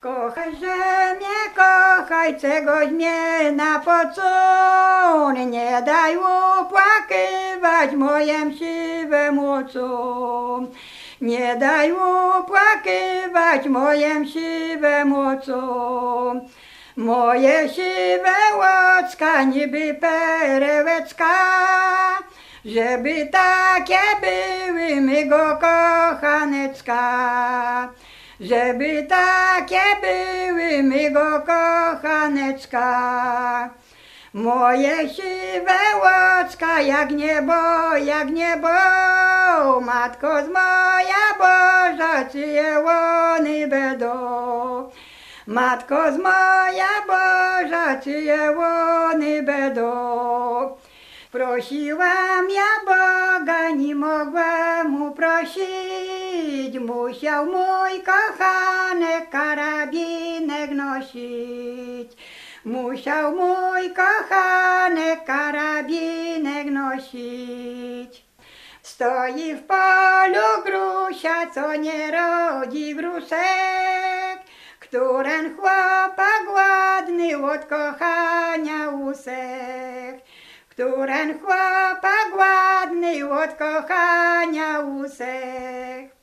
Kochaj, że mnie kochaj, czegoś mnie na pocun, nie daj upłakiwać mojem siwem oczu. Nie daj upłakiwać mojem siwem oczu. Moje siwe łocka niby perełeczka, żeby takie były mego kochaneczka. Żeby takie były mego kochaneczka. Moje siwe łocka jak niebo, Matko z moja Boża, czyje łony będą. Matko z moja Boża, czyje łony będą. Prosiłam ja Boga, nie mogłam mu prosić, musiał mój kochanek karabinek nosić. Musiał mój kochanek karabinek nosić. Stoi w polu grusia, co nie rodzi gruszek, któren chłopak ładny od kochania usek. Któren chłopak ładny od kochania usek.